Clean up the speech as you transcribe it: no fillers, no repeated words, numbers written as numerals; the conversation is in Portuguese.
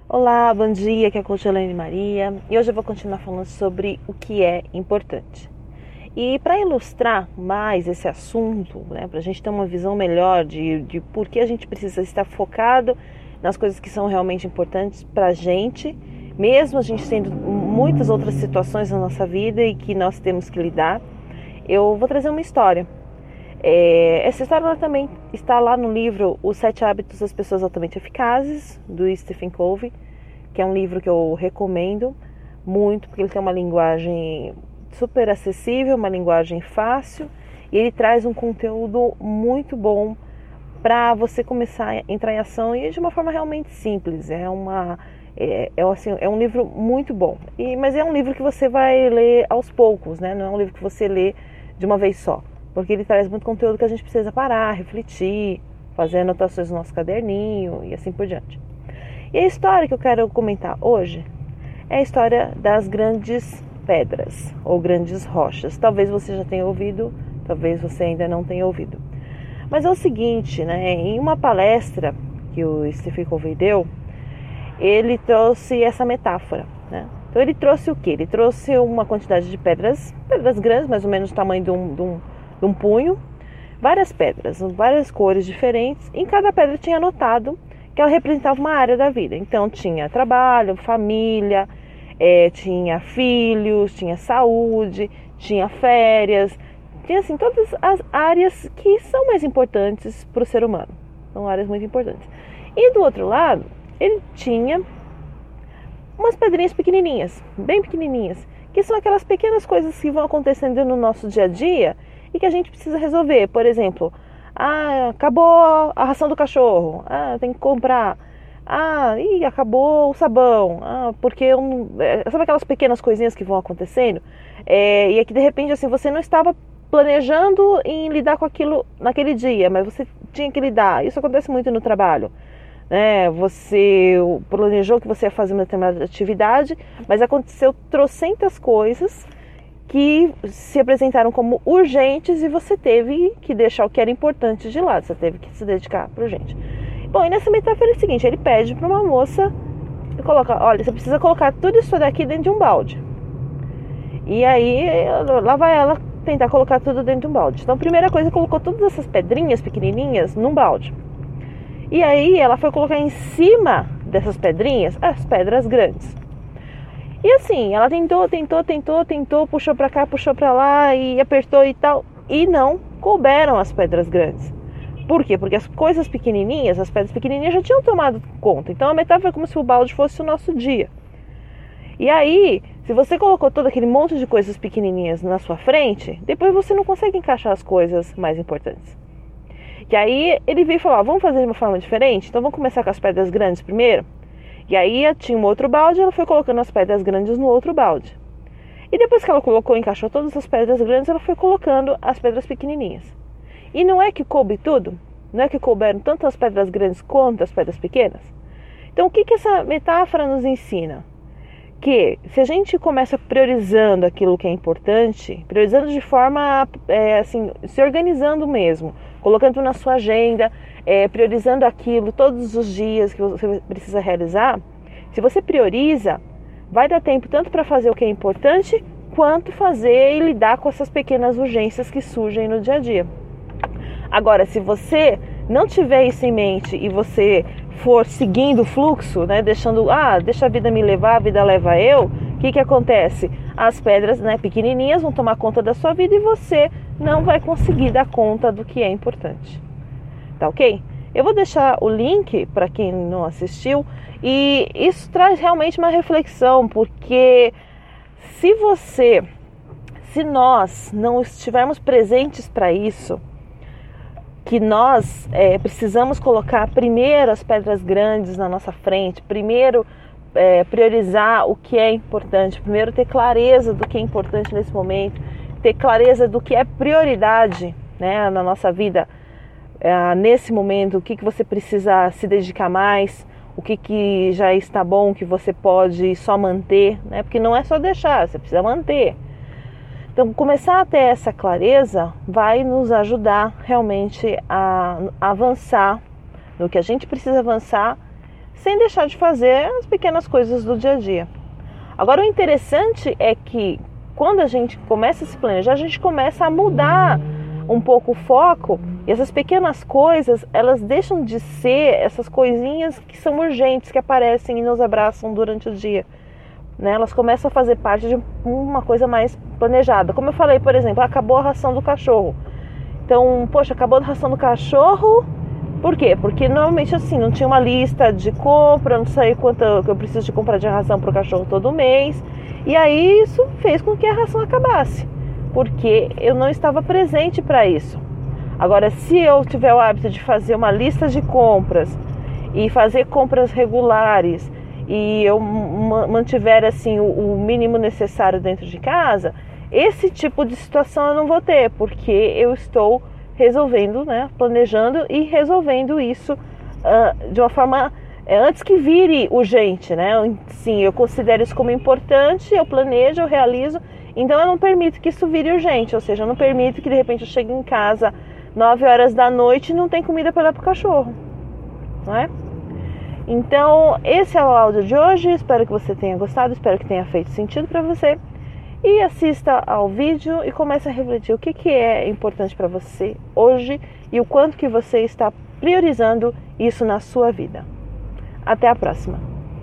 Olá, bom dia, aqui é a Coach Elaine Maria e hoje eu vou continuar falando sobre o que é importante. E para ilustrar mais esse assunto, para a gente ter uma visão melhor de por que a gente precisa estar focado nas coisas que são realmente importantes para a gente, mesmo a gente tendo muitas outras situações na nossa vida e que nós temos que lidar, eu vou trazer uma história. Essa história ela também está lá no livro Os 7 Hábitos das Pessoas Altamente Eficazes, do Stephen Covey, que é um livro que eu recomendo muito, porque ele tem uma linguagem super acessível, uma linguagem fácil, e ele traz um conteúdo muito bom para você começar a entrar em ação e de uma forma realmente simples. É um livro muito bom, mas é um livro que você vai ler aos poucos, né? Não é um livro que você lê de uma vez só, porque ele traz muito conteúdo que a gente precisa parar, refletir, fazer anotações no nosso caderninho e assim por diante. E a história que eu quero comentar hoje é a história das grandes pedras ou grandes rochas. Talvez você já tenha ouvido, talvez você ainda não tenha ouvido. Mas é o seguinte, né? Em uma palestra que o Stephen Covey deu, ele trouxe essa metáfora, né? Então ele trouxe o quê? Ele trouxe uma quantidade de pedras grandes, mais ou menos do tamanho de um punho, várias pedras, várias cores diferentes. Em cada pedra tinha anotado que ela representava uma área da vida. Então tinha trabalho, família, tinha filhos, tinha saúde, tinha férias, tinha assim todas as áreas que são mais importantes para o ser humano. São áreas muito importantes. E do outro lado, ele tinha umas pedrinhas pequenininhas, bem pequenininhas, que são aquelas pequenas coisas que vão acontecendo no nosso dia a dia e que a gente precisa resolver. Por exemplo, acabou a ração do cachorro, tem que comprar, acabou o sabão, porque sabe aquelas pequenas coisinhas que vão acontecendo, e é que de repente assim, você não estava planejando em lidar com aquilo naquele dia, mas você tinha que lidar. Isso acontece muito no trabalho, né? Você planejou que você ia fazer uma determinada atividade, mas aconteceu trocentas coisas que se apresentaram como urgentes e você teve que deixar o que era importante de lado, você teve que se dedicar para urgente. Bom, e nessa metáfora é o seguinte, ele pede para uma moça, olha, você precisa colocar tudo isso daqui dentro de um balde. E aí, lá vai ela tentar colocar tudo dentro de um balde. Então, a primeira coisa, colocou todas essas pedrinhas pequenininhas num balde. E aí, ela foi colocar em cima dessas pedrinhas as pedras grandes. E assim, ela tentou, puxou pra cá, puxou pra lá e apertou e tal, e não couberam as pedras grandes. Por quê? Porque as coisas pequenininhas, as pedras pequenininhas já tinham tomado conta. Então a metáfora é como se o balde fosse o nosso dia. E aí, se você colocou todo aquele monte de coisas pequenininhas na sua frente, depois você não consegue encaixar as coisas mais importantes. E aí ele veio falar, vamos fazer de uma forma diferente? Então vamos começar com as pedras grandes primeiro? E aí tinha um outro balde, ela foi colocando as pedras grandes no outro balde. E depois que ela encaixou todas as pedras grandes, ela foi colocando as pedras pequenininhas. E não é que coube tudo? Não é que couberam tanto as pedras grandes quanto as pedras pequenas? Então o que essa metáfora nos ensina? Que se a gente começa priorizando aquilo que é importante, priorizando de forma, assim, se organizando mesmo, colocando na sua agenda, priorizando aquilo todos os dias que você precisa realizar, se você prioriza, vai dar tempo tanto para fazer o que é importante, quanto fazer e lidar com essas pequenas urgências que surgem no dia a dia. Agora, se você não tiver isso em mente e você for seguindo o fluxo, né, deixando, deixa a vida me levar, a vida leva eu, o que acontece? As pedras, né, pequenininhas vão tomar conta da sua vida e você não vai conseguir dar conta do que é importante. Tá ok? Eu vou deixar o link para quem não assistiu e isso traz realmente uma reflexão, porque se nós não estivermos presentes para isso, que nós precisamos colocar primeiro as pedras grandes na nossa frente, primeiro priorizar o que é importante, primeiro ter clareza do que é importante nesse momento, ter clareza do que é prioridade, né, na nossa vida, nesse momento, o que você precisa se dedicar mais, o que já está bom, que você pode só manter, né, porque não é só deixar, você precisa manter. Então, começar a ter essa clareza vai nos ajudar realmente a avançar no que a gente precisa avançar, sem deixar de fazer as pequenas coisas do dia a dia. Agora, o interessante é que quando a gente começa a se planejar, a gente começa a mudar um pouco o foco, e essas pequenas coisas, elas deixam de ser essas coisinhas que são urgentes, que aparecem e nos abraçam durante o dia, né? Elas começam a fazer parte de uma coisa mais planejada. Como eu falei, por exemplo, acabou a ração do cachorro. Então, poxa, acabou a ração do cachorro, por quê? Porque normalmente assim, não tinha uma lista de compra, não sei quanto eu preciso de comprar de ração para o cachorro todo mês. E aí isso fez com que a ração acabasse, porque eu não estava presente para isso. Agora, se eu tiver o hábito de fazer uma lista de compras e fazer compras regulares e eu mantiver assim o mínimo necessário dentro de casa, esse tipo de situação eu não vou ter, porque eu estou resolvendo, né, planejando e resolvendo isso de uma forma antes que vire urgente, né? Sim, eu considero isso como importante, eu planejo, eu realizo, então eu não permito que isso vire urgente, ou seja, eu não permito que de repente eu chegue em casa 9 horas da noite e não tem comida para dar para o cachorro, não é? Então, esse é o áudio de hoje, espero que você tenha gostado, espero que tenha feito sentido para você. E assista ao vídeo e comece a refletir o que é importante para você hoje e o quanto que você está priorizando isso na sua vida. Até a próxima!